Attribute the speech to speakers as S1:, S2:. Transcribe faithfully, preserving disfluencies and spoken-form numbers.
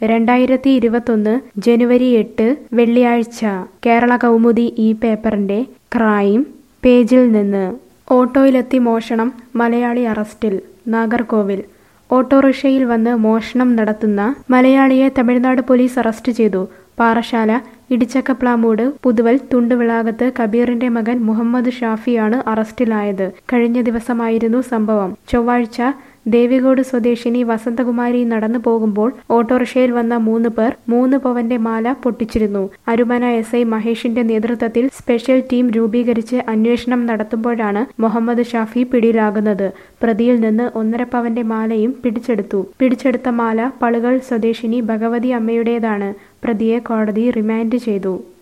S1: രണ്ടായിരത്തി ഇരുപത്തൊന്ന് ജനുവരി എട്ട് വെള്ളിയാഴ്ച കേരള കൗമുദി ഈ പേപ്പറിന്റെ ക്രൈം പേജിൽ നിന്ന് ഓട്ടോയിലെത്തി മോഷണം മലയാളി അറസ്റ്റിൽ. നാഗർകോവിൽ ഓട്ടോറിക്ഷയിൽ വന്ന് മോഷണം നടത്തുന്ന മലയാളിയെ തമിഴ്നാട് പോലീസ് അറസ്റ്റ് ചെയ്തു. പാറശാല ഇടിച്ചക്കപ്ലാമൂട് പുതുവൽ തുണ്ടുവിളാകത്ത് കബീറിന്റെ മകൻ മുഹമ്മദ് ഷാഫിയാണ് അറസ്റ്റിലായത്. കഴിഞ്ഞ ദിവസമായിരുന്നു സംഭവം. ചൊവ്വാഴ്ച ദേവികോട് സ്വദേശിനി വസന്തകുമാരി നടന്നു പോകുമ്പോൾ ഓട്ടോറിക്ഷയിൽ വന്ന മൂന്ന് പേർ മൂന്ന് പവന്റെ മാല പൊട്ടിച്ചിരുന്നു. അരുമന എസ് ഐ മഹേഷിന്റെ നേതൃത്വത്തിൽ സ്പെഷ്യൽ ടീം രൂപീകരിച്ച് അന്വേഷണം നടത്തുമ്പോഴാണ് മുഹമ്മദ് ഷാഫി പിടിയിലാകുന്നത്. പ്രതിയിൽ നിന്ന് ഒന്നര പവന്റെ മാലയും പിടിച്ചെടുത്തു. പിടിച്ചെടുത്ത മാല പളുകൾ സ്വദേശിനി ഭഗവതി അമ്മയുടേതാണ്. പ്രതിയെ കോടതി റിമാൻഡ് ചെയ്തു.